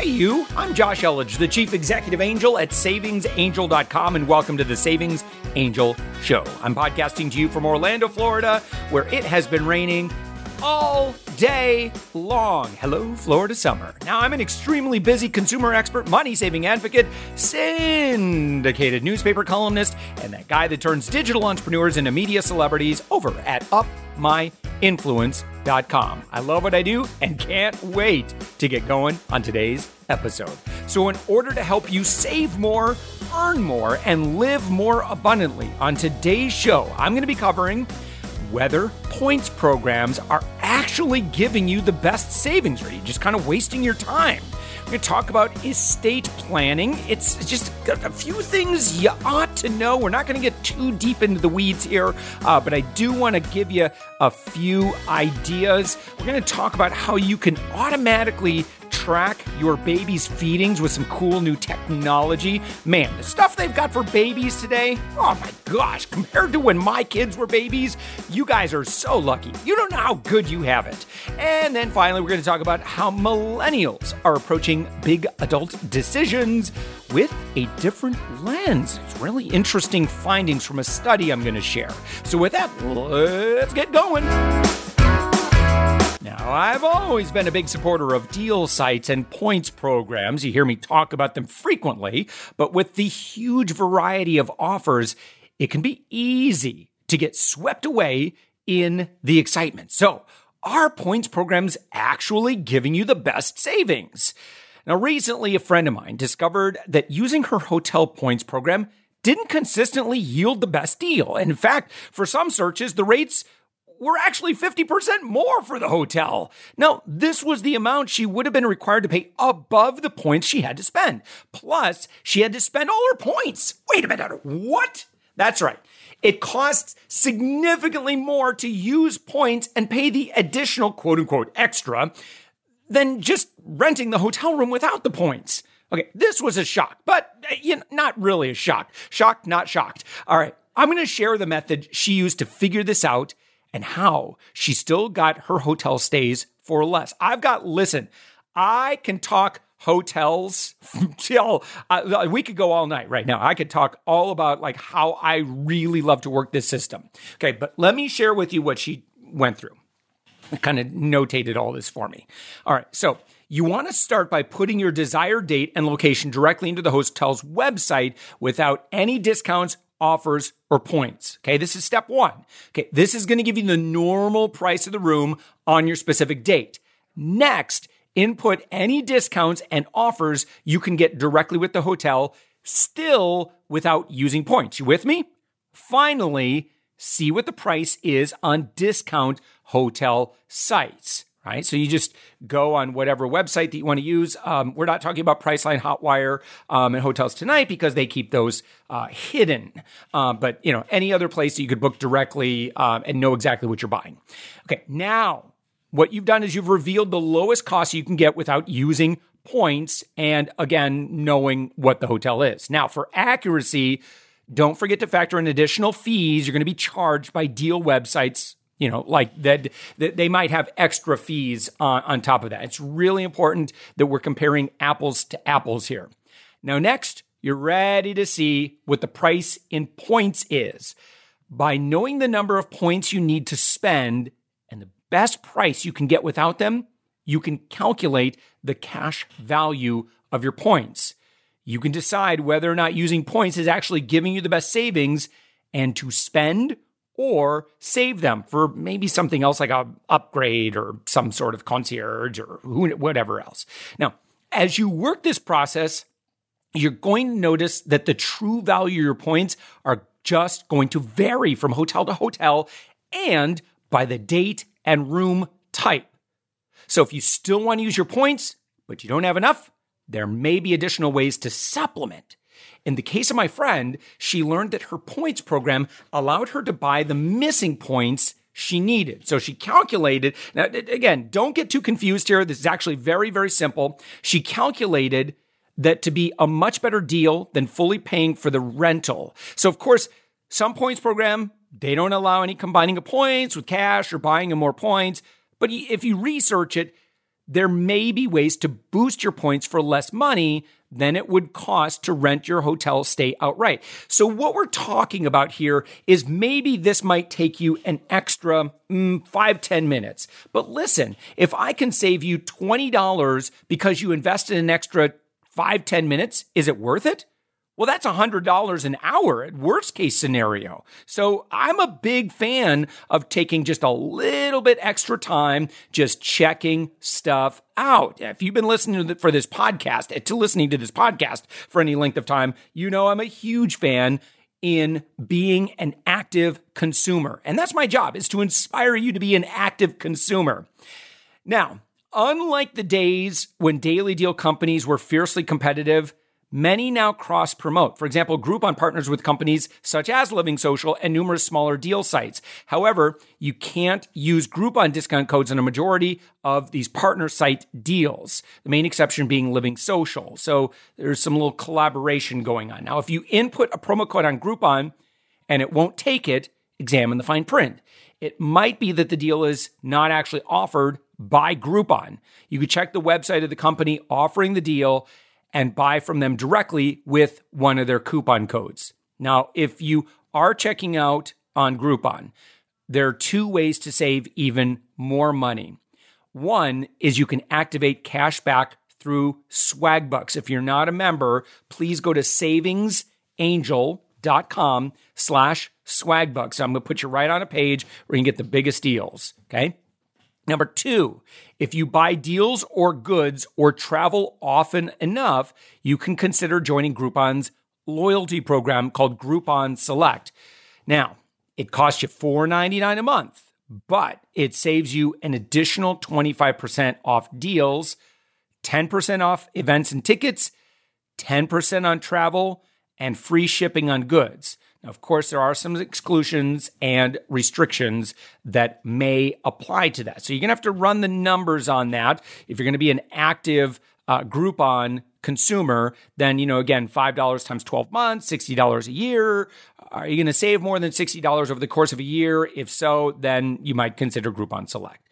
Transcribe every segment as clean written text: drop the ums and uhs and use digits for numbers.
Hey you, I'm Josh Elledge, the Chief Executive Angel at SavingsAngel.com, and welcome to the Savings Angel Show. I'm podcasting to you from Orlando, Florida, where it has been raining all day long. Hello, Florida summer. Now, I'm an extremely busy consumer expert, money-saving advocate, syndicated newspaper columnist, and that guy that turns digital entrepreneurs into media celebrities over at UpMyInfluence.com. I love what I do and can't wait to get going on today's episode. So in order to help you save more, earn more, and live more abundantly, on today's show, I'm going to be covering whether points programs are actually giving you the best savings, or are you just kind of wasting your time? We're going to talk about estate planning. It's just a few things you ought to know. We're not going to get too deep into the weeds here, but I do want to give you a few ideas. We're going to talk about how you can automatically track your baby's feedings with some cool new technology. Man, the stuff they've got for babies today, oh my gosh, compared to when my kids were babies, you guys are so lucky. You don't know how good you have it. And then finally, we're going to talk about how millennials are approaching big adult decisions with a different lens. It's really interesting findings from a study I'm going to share. So with that, let's get going. Now, I've always been a big supporter of deal sites and points programs. You hear me talk about them frequently, but with the huge variety of offers, it can be easy to get swept away in the excitement. So, are points programs actually giving you the best savings? Now, recently, a friend of mine discovered that using her hotel points program didn't consistently yield the best deal. And in fact, for some searches, the rates were actually 50% more for the hotel. Now, this was the amount she would have been required to pay above the points she had to spend. Plus, she had to spend all her points. Wait a minute, what? That's right. It costs significantly more to use points and pay the additional quote-unquote extra than just renting the hotel room without the points. Okay, this was a shock, but not really a shock. Shocked, not shocked. All right, I'm going to share the method she used to figure this out and how she still got her hotel stays for less. I can talk hotels till we could go all night right now. I could talk all about like how I really love to work this system. Okay, but let me share with you what she went through. I kind of notated all this for me. All right, so you want to start by putting your desired date and location directly into the hotel's website without any discounts, offers, or points. Okay, this is step one. Okay, this is going to give you the normal price of the room on your specific date. Next, input any discounts and offers you can get directly with the hotel, still without using points. You with me? Finally, see what the price is on discount hotel sites. Right? So you just go on whatever website that you want to use. We're not talking about Priceline, Hotwire, and Hotels Tonight because they keep those hidden. But, any other place that you could book directly and know exactly what you're buying. Okay, now what you've done is you've revealed the lowest cost you can get without using points and, again, knowing what the hotel is. Now, for accuracy, don't forget to factor in additional fees you're going to be charged by deal websites. Like that they might have extra fees on top of that. It's really important that we're comparing apples to apples here. Now, next, you're ready to see what the price in points is. By knowing the number of points you need to spend and the best price you can get without them, you can calculate the cash value of your points. You can decide whether or not using points is actually giving you the best savings and to spend or save them for maybe something else like an upgrade or some sort of concierge or whatever else. Now, as you work this process, you're going to notice that the true value of your points are just going to vary from hotel to hotel and by the date and room type. So if you still want to use your points, but you don't have enough, there may be additional ways to supplement. In the case of my friend, she learned that her points program allowed her to buy the missing points she needed. So she calculated, now again, don't get too confused here. This is actually very, very simple. She calculated that to be a much better deal than fully paying for the rental. So of course, some points program, they don't allow any combining of points with cash or buying of more points. But if you research it, there may be ways to boost your points for less money than it would cost to rent your hotel stay outright. So what we're talking about here is maybe this might take you an extra 5-10 minutes. But listen, if I can save you $20 because you invested an extra 5-10 minutes, is it worth it? Well, that's $100 an hour at worst case scenario. So I'm a big fan of taking just a little bit extra time just checking stuff out. If you've been listening to this podcast for any length of time, you know I'm a huge fan in being an active consumer. And that's my job, is to inspire you to be an active consumer. Now, unlike the days when daily deal companies were fiercely competitive, many now cross-promote. For example, Groupon partners with companies such as Living Social and numerous smaller deal sites. However, you can't use Groupon discount codes in a majority of these partner site deals, the main exception being Living Social. So there's some little collaboration going on. Now, if you input a promo code on Groupon and it won't take it, examine the fine print. It might be that the deal is not actually offered by Groupon. You could check the website of the company offering the deal and buy from them directly with one of their coupon codes. Now, if you are checking out on Groupon, there are two ways to save even more money. One is you can activate cash back through Swagbucks. If you're not a member, please go to savingsangel.com/Swagbucks. I'm going to put you right on a page where you can get the biggest deals, okay? Number two, if you buy deals or goods or travel often enough, you can consider joining Groupon's loyalty program called Groupon Select. Now, it costs you $4.99 a month, but it saves you an additional 25% off deals, 10% off events and tickets, 10% on travel, and free shipping on goods. Now, of course, there are some exclusions and restrictions that may apply to that. So you're going to have to run the numbers on that. If you're going to be an active Groupon consumer, then, again, $5 times 12 months, $60 a year. Are you going to save more than $60 over the course of a year? If so, then you might consider Groupon Select.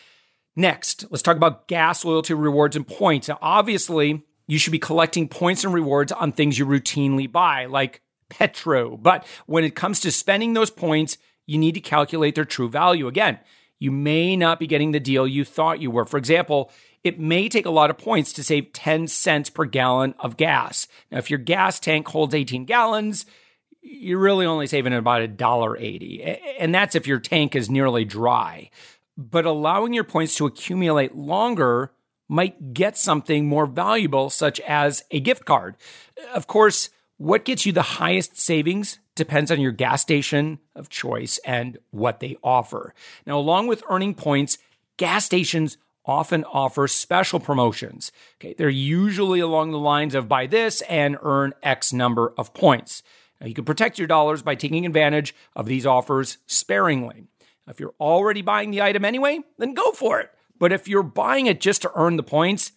Next, let's talk about gas loyalty rewards and points. Now, obviously, you should be collecting points and rewards on things you routinely buy, like Petro. But when it comes to spending those points, you need to calculate their true value. Again, you may not be getting the deal you thought you were. For example, it may take a lot of points to save 10 cents per gallon of gas. Now, if your gas tank holds 18 gallons, you're really only saving about $1.80. And that's if your tank is nearly dry. But allowing your points to accumulate longer might get something more valuable, such as a gift card. Of course, what gets you the highest savings depends on your gas station of choice and what they offer. Now, along with earning points, gas stations often offer special promotions. Okay, they're usually along the lines of buy this and earn X number of points. Now, you can protect your dollars by taking advantage of these offers sparingly. If you're already buying the item anyway, then go for it. But if you're buying it just to earn the points,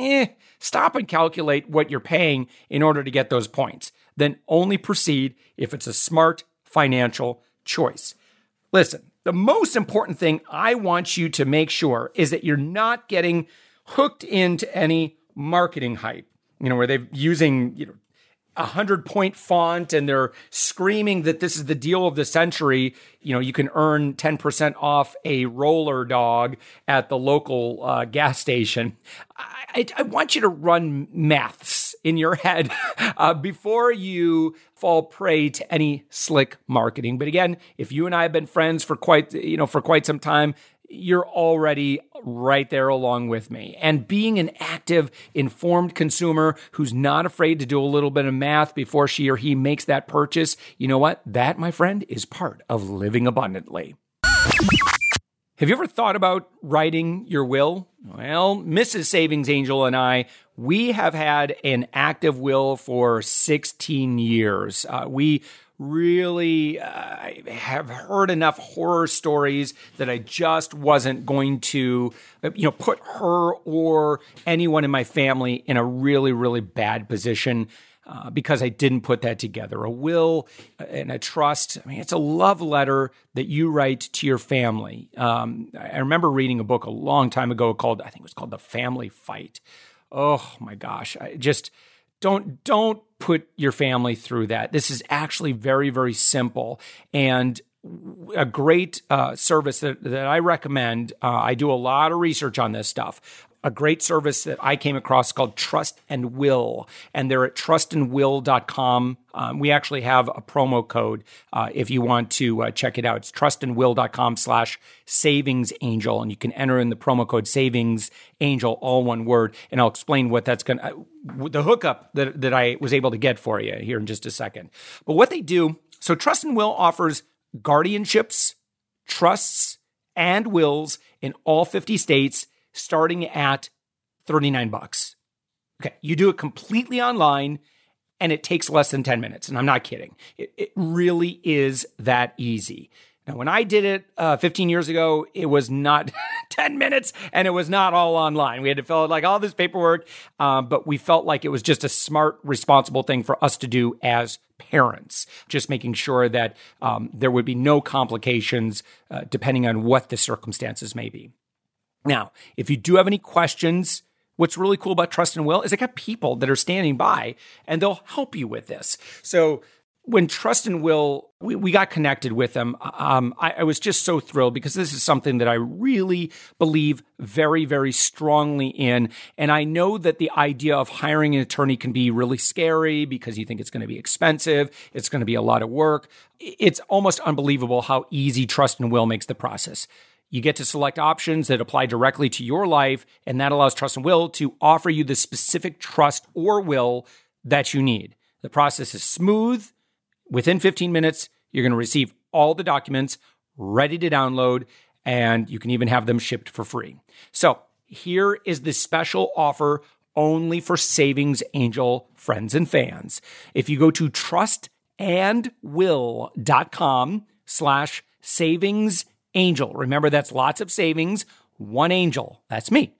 stop and calculate what you're paying in order to get those points. Then only proceed if it's a smart financial choice. Listen, the most important thing I want you to make sure is that you're not getting hooked into any marketing hype, where they're using, 100-point font and they're screaming that this is the deal of the century. You can earn 10% off a roller dog at the local gas station. I want you to run maths in your head before you fall prey to any slick marketing. But again, if you and I have been friends for quite some time, you're already right there along with me. And being an active, informed consumer who's not afraid to do a little bit of math before she or he makes that purchase, you know what? That, my friend, is part of living abundantly. Have you ever thought about writing your will? Well, Mrs. Savings Angel and I, we have had an active will for 16 years. We really have heard enough horror stories that I just wasn't going to, put her or anyone in my family in a really, really bad position. because I didn't put that together. A will and a trust, I mean, it's a love letter that you write to your family. I remember reading a book a long time ago I think it was called The Family Fight. Oh my gosh, I just don't put your family through that. This is actually very, very simple. And a great service that I recommend, I do a lot of research on this stuff. A great service that I came across called Trust and Will, and they're at trustandwill.com. We actually have a promo code if you want to check it out. It's trustandwill.com/savingsangel, and you can enter in the promo code savingsangel, all one word, and I'll explain what that's going to, the hookup that I was able to get for you here in just a second. But what they do, so Trust and Will offers guardianships, trusts, and wills in all 50 states, starting at $39. Okay, you do it completely online, and it takes less than 10 minutes. And I'm not kidding. It really is that easy. Now, when I did it 15 years ago, it was not 10 minutes, and it was not all online. We had to fill out like all this paperwork, but we felt like it was just a smart, responsible thing for us to do as parents, just making sure that there would be no complications depending on what the circumstances may be. Now, if you do have any questions, what's really cool about Trust and Will is they got people that are standing by and they'll help you with this. So when Trust and Will, we got connected with them, I was just so thrilled because this is something that I really believe very, very strongly in. And I know that the idea of hiring an attorney can be really scary because you think it's going to be expensive. It's going to be a lot of work. It's almost unbelievable how easy Trust and Will makes the process. You get to select options that apply directly to your life, and that allows Trust and Will to offer you the specific trust or will that you need. The process is smooth. Within 15 minutes, you're going to receive all the documents ready to download, and you can even have them shipped for free. So here is the special offer only for Savings Angel friends and fans. If you go to trustandwill.com/savings Angel. Remember, that's lots of savings, one angel. That's me.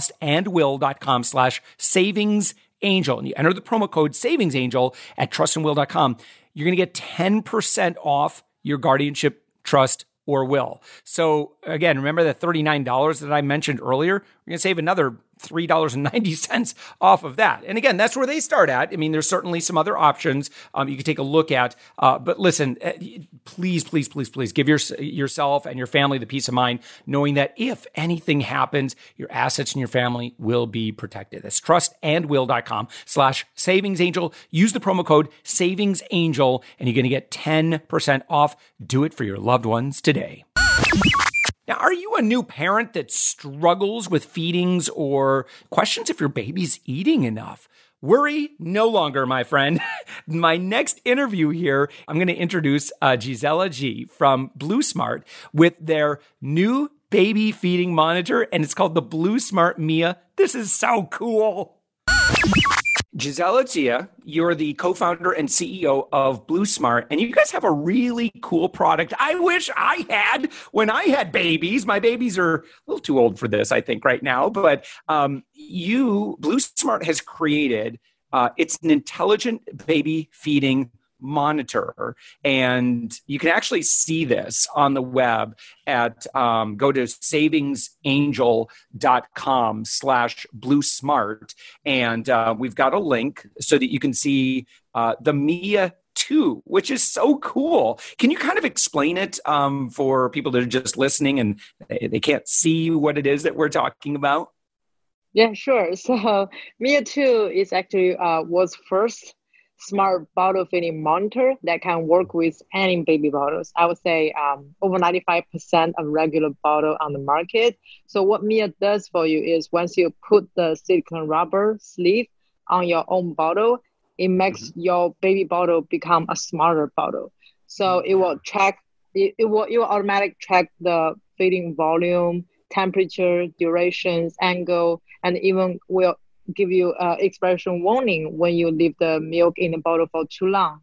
Trustandwill.com/savings angel. And you enter the promo code savings angel at trustandwill.com. You're going to get 10% off your guardianship, trust, or will. So again, remember the $39 that I mentioned earlier? We're going to save another $3.90 off of that. And again, that's where they start at. I mean, there's certainly some other options you can take a look at. But listen, please give yourself and your family the peace of mind knowing that if anything happens, your assets and your family will be protected. That's trustandwill.com/savingsangel. Use the promo code savingsangel and you're going to get 10% off. Do it for your loved ones today. Now, are you a new parent that struggles with feedings or questions if your baby's eating enough? Worry no longer, my friend. My next interview here, I'm going to introduce Gisela G from BlueSmart with their new baby feeding monitor, and it's called the BlueSmart Mia. This is so cool. Gisela Zia, you're the co-founder and CEO of BlueSmart, and you guys have a really cool product I wish I had when I had babies. My babies are a little too old for this, I think, right now, but BlueSmart has created, it's an intelligent baby feeding monitor, and you can actually see this on the web at go to savingsangel.com/BlueSmart, and we've got a link so that you can see the Mia 2, which is so cool. Can you kind of explain it for people that are just listening and they can't see what it is that we're talking about? Yeah, sure. So Mia 2 is actually was first smart bottle feeding monitor that can work with any baby bottles. I would say over 95% of regular bottle on the market. So what Mia does for you is once you put the silicone rubber sleeve on your own bottle, it makes your baby bottle become a smarter bottle. So it will track, it will automatically track the feeding volume, temperature, durations, angle, and even will give you expression warning when you leave the milk in the bottle for too long.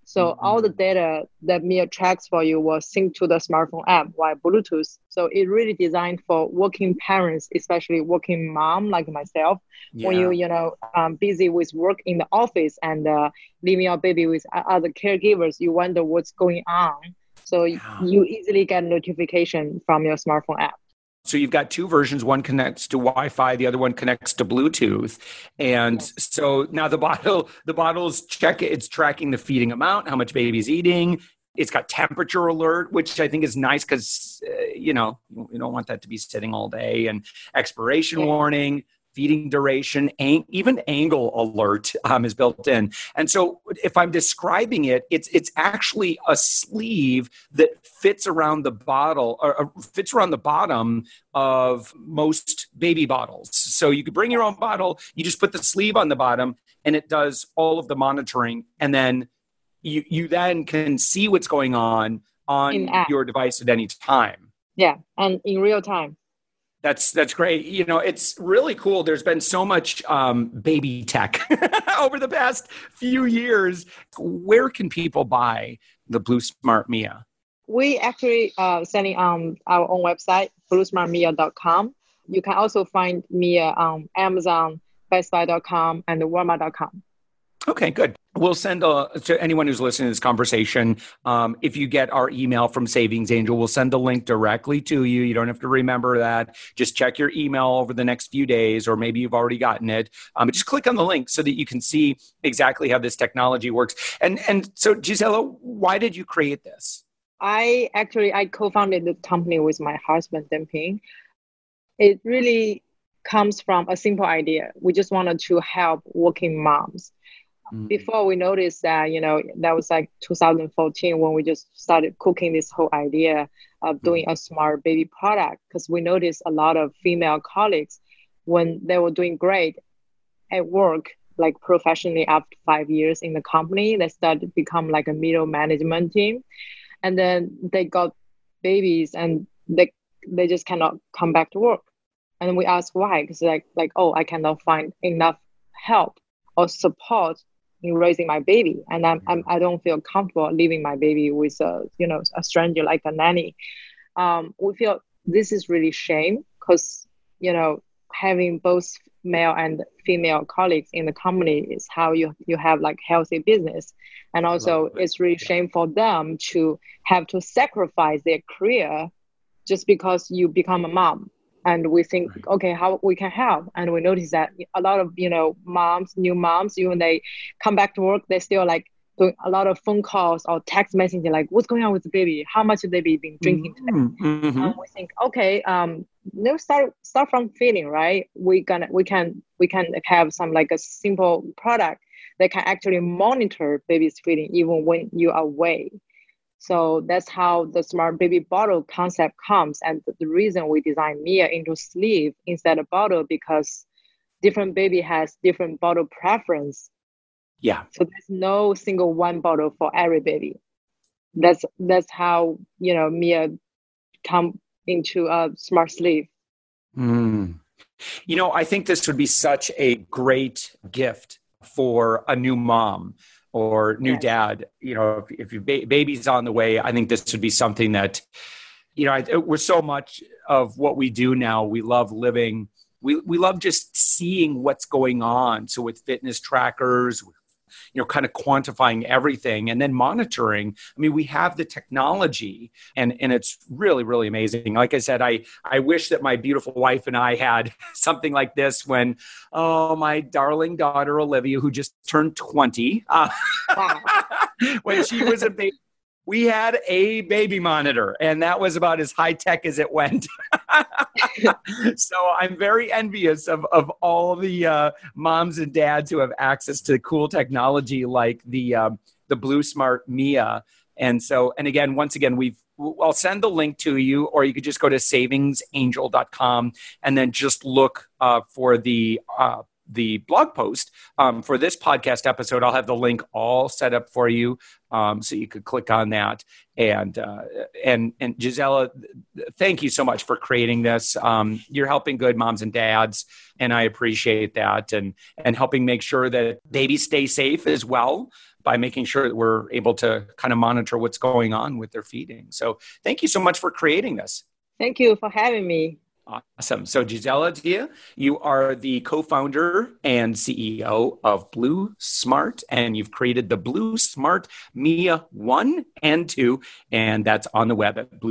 So all the data that Mia tracks for you will sync to the smartphone app via Bluetooth. So it really designed for working parents, especially working mom like myself. When busy with work in the office and leaving your baby with other caregivers, you wonder what's going on. So you easily get notification from your smartphone app. So you've got two versions. One connects to Wi-Fi, the other one connects to Bluetooth. And so now the bottle's it's tracking the feeding amount, how much baby's eating. It's got temperature alert, which I think is nice because, you don't want that to be sitting all day, and expiration warning, feeding duration, even angle alert is built in. And so if I'm describing it, it's actually a sleeve that fits around the bottle or fits around the bottom of most baby bottles. So you could bring your own bottle, you just put the sleeve on the bottom and it does all of the monitoring. And then you then can see what's going on your device at any time. Yeah, and in real time. That's great. It's really cool. There's been so much baby tech over the past few years. Where can people buy the BlueSmart Mia? We actually selling on our own website, bluesmartmia.com. You can also find Mia on Amazon, bestbuy.com, and walmart.com. Okay, good. We'll send to anyone who's listening to this conversation, if you get our email from Savings Angel, we'll send a link directly to you. You don't have to remember that. Just check your email over the next few days, or maybe you've already gotten it. But just click on the link so that you can see exactly how this technology works. And so, Gisela, why did you create this? I co-founded the company with my husband, Demping. It really comes from a simple idea. We just wanted to help working moms. Before we noticed that, that was like 2014 when we just started cooking this whole idea of doing a smart baby product, because we noticed a lot of female colleagues, when they were doing great at work, like professionally after 5 years in the company, they started to become like a middle management team. And then they got babies and they just cannot come back to work. And then we asked why, because I cannot find enough help or support in raising my baby, and I don't feel comfortable leaving my baby with a stranger like a nanny. We feel this is really shame because having both male and female colleagues in the company is how you have like healthy business, and also it's really shame for them to have to sacrifice their career just because you become a mom. And we think, okay, how we can help. And we notice that a lot of, new moms, even they come back to work, they still like doing a lot of phone calls or text messaging, like, what's going on with the baby? How much have they been drinking today? And we think, okay, start from feeding, right? We can have some like a simple product that can actually monitor baby's feeding even when you are away. So that's how the smart baby bottle concept comes. And the reason we designed Mia into sleeve instead of bottle, because different baby has different bottle preference. Yeah. So there's no single one bottle for every baby. That's how, Mia come into a smart sleeve. I think this would be such a great gift for a new mom or new dad. If your baby's on the way, I think this would be something that, we're so much of what we do now. We love living. We love just seeing what's going on. So with fitness trackers, kind of quantifying everything and then monitoring. I mean, we have the technology and it's really, really amazing. Like I said, I wish that my beautiful wife and I had something like this when, my darling daughter, Olivia, who just turned 20, when she was a baby, we had a baby monitor, and that was about as high tech as it went. So I'm very envious of all the moms and dads who have access to cool technology like the BlueSmart Mia. And again, once again, I'll send the link to you, or you could just go to savingsangel.com and then just look for the blog post for this podcast episode. I'll have the link all set up for you, so you could click on that. And Gisela, thank you so much for creating this. You're helping good moms and dads, and I appreciate that, and helping make sure that babies stay safe as well. by making sure that we're able to kind of monitor what's going on with their feeding. So thank you so much for creating this. Thank you for having me. Awesome. So Gisela Dia, you are the co-founder and CEO of Blue Smart, and you've created the Blue Smart Mia 1 and 2, and that's on the web at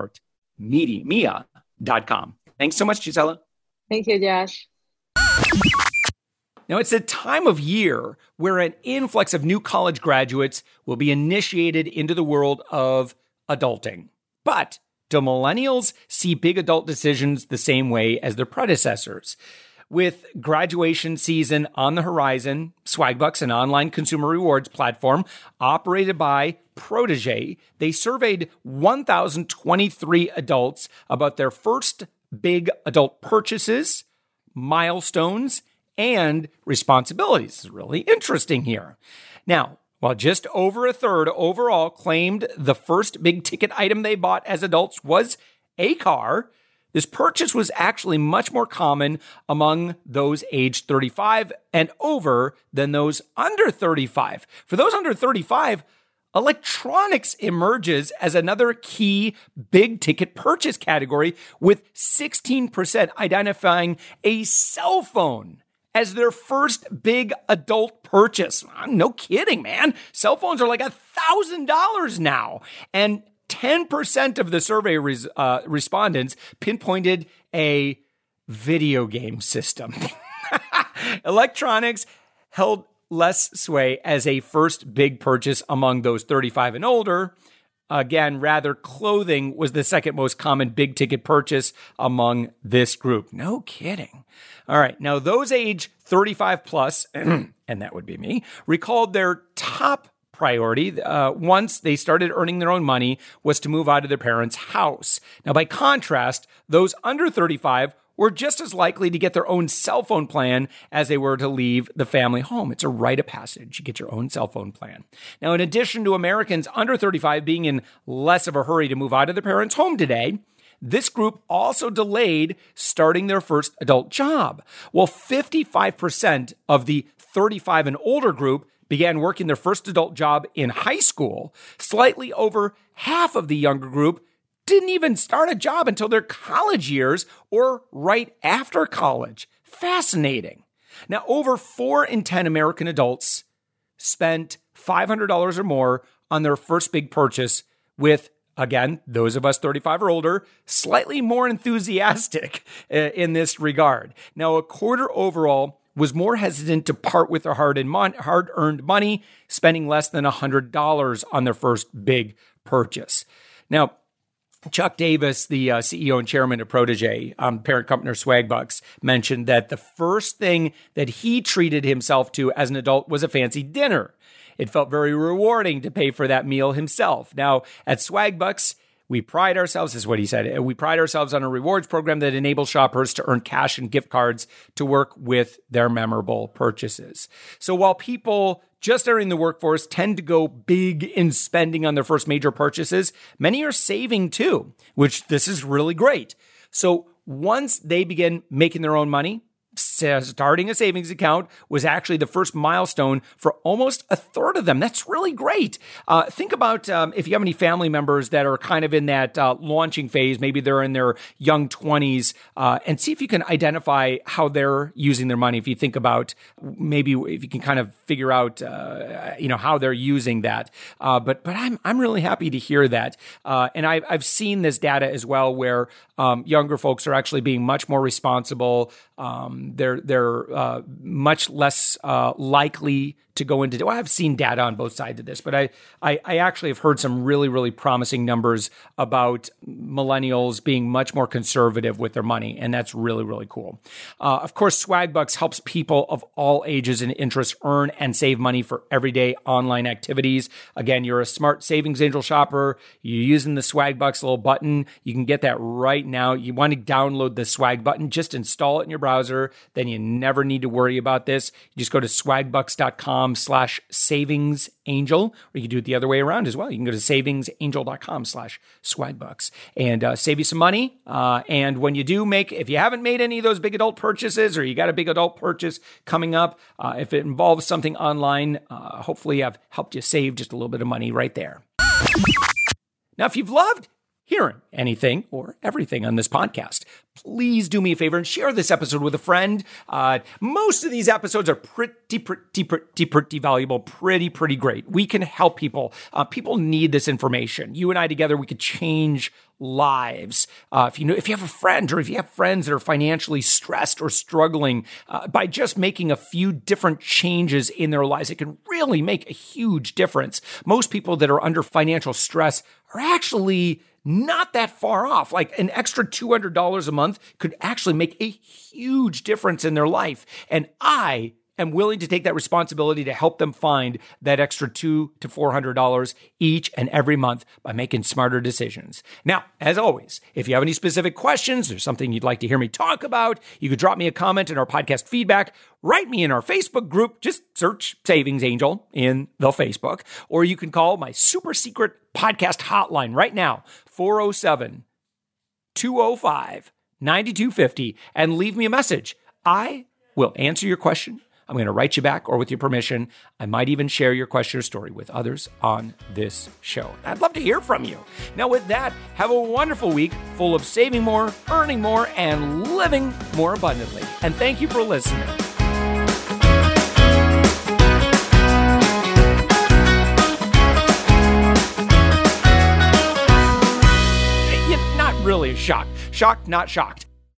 bluesmartmia.com. Thanks so much, Gisela. Thank you, Josh. Now, it's a time of year where an influx of new college graduates will be initiated into the world of adulting. But do millennials see big adult decisions the same way as their predecessors? With graduation season on the horizon, Swagbucks, an online consumer rewards platform operated by Protégé, they surveyed 1,023 adults about their first big adult purchases, milestones, and responsibilities. This is really interesting here. Now, while just over a third overall claimed the first big ticket item they bought as adults was a car, this purchase was actually much more common among those aged 35 and over than those under 35. For those under 35, electronics emerges as another key big ticket purchase category, with 16% identifying a cell phone as their first big adult purchase. No kidding, man. Cell phones are like $1,000 now. And 10% of the survey respondents pinpointed a video game system. Electronics held less sway as a first big purchase among those 35 and older. Again, rather, clothing was the second most common big ticket purchase among this group. No kidding. All right. Now, those age 35 plus, and that would be me, recalled their top priority once they started earning their own money was to move out of their parents' house. Now, by contrast, those under 35 were just as likely to get their own cell phone plan as they were to leave the family home. It's a rite of passage. You get your own cell phone plan. Now, in addition to Americans under 35 being in less of a hurry to move out of their parents' home today, this group also delayed starting their first adult job. Well, 55% of the 35 and older group began working their first adult job in high school. Slightly over half of the younger group didn't even start a job until their college years or right after college. Fascinating. Now, over 4 in 10 American adults spent $500 or more on their first big purchase, with, again, those of us 35 or older, slightly more enthusiastic in this regard. Now, a quarter overall was more hesitant to part with their hard-earned money, spending less than $100 on their first big purchase. Now, Chuck Davis, the CEO and chairman of Protégé, parent company of Swagbucks, mentioned that the first thing that he treated himself to as an adult was a fancy dinner. It felt very rewarding to pay for that meal himself. Now, at Swagbucks, we pride ourselves, this is what he said, we pride ourselves on a rewards program that enables shoppers to earn cash and gift cards to work with their memorable purchases. So while people just entering the workforce tend to go big in spending on their first major purchases, many are saving too, which this is really great. So once they begin making their own money, starting a savings account was actually the first milestone for almost a third of them. That's really great. Think about if you have any family members that are kind of in that launching phase, maybe they're in their young 20s, and see if you can identify how they're using their money. If you think about maybe if you can kind of figure out, how they're using that. But I'm really happy to hear that. And I've seen this data as well, where younger folks are actually being much more responsible. They're much less likely to go into. Well, I've seen data on both sides of this, but I actually have heard some really, really promising numbers about millennials being much more conservative with their money, and that's really, really cool. Of course, Swagbucks helps people of all ages and interests earn and save money for everyday online activities. Again, you're a smart Savings Angel shopper. You're using the Swagbucks little button. You can get that right now. You want to download the Swag button, just install it in your browser. Then you never need to worry about this. You just go to swagbucks.com savings.com/savingsangel, or you can do it the other way around as well. You can go to savingsangel.com/swagbucks and save you some money. And when you do if you haven't made any of those big adult purchases, or you got a big adult purchase coming up, if it involves something online, hopefully I've helped you save just a little bit of money right there. Now, if you've loved hearing anything or everything on this podcast, please do me a favor and share this episode with a friend. Most of these episodes are pretty valuable, pretty great. We can help people. People need this information. You and I together, we could change lives. If you have a friend, or if you have friends that are financially stressed or struggling, by just making a few different changes in their lives, it can really make a huge difference. Most people that are under financial stress are actually not that far off. Like an extra $200 a month could actually make a huge difference in their life. And I am willing to take that responsibility to help them find that extra $200 to $400 each and every month by making smarter decisions. Now, as always, if you have any specific questions or something you'd like to hear me talk about, you could drop me a comment in our podcast feedback, write me in our Facebook group, just search Savings Angel in the Facebook, or you can call my super secret podcast hotline right now, 407-205-9250, and leave me a message. I will answer your question. I'm going to write you back, or with your permission, I might even share your question or story with others on this show. I'd love to hear from you. Now, with that, have a wonderful week full of saving more, earning more, and living more abundantly. And thank you for listening. Not really shocked. Shocked, not shocked.